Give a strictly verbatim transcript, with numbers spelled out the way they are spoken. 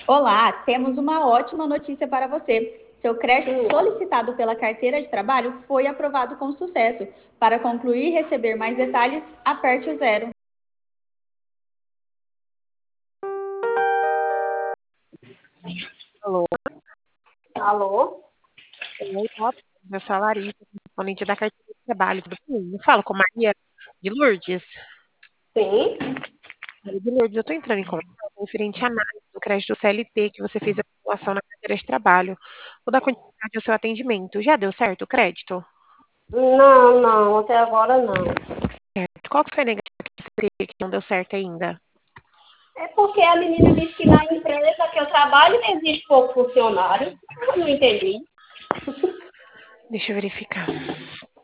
Olá, temos uma ótima notícia para você. Seu crédito solicitado pela carteira de trabalho foi aprovado com sucesso. Para concluir e receber mais detalhes, aperte o zero. Alô, Alô? oi, boa tarde. Eu sou a Larissa, correspondente da carteira de trabalho. Tudo bem? Eu falo com Maria de Lourdes. Sim? Maria de Lourdes, eu estou entrando em contato referente à análise do crédito C L T que você fez a população na carteira de trabalho. Vou dar continuidade ao seu atendimento. Já deu certo o crédito? Não, não, até agora não. Certo. Qual que foi a negativa que você teve que não deu certo ainda? É porque a menina disse que na empresa que eu trabalho existe pouco funcionário. Eu não entendi. Deixa eu verificar.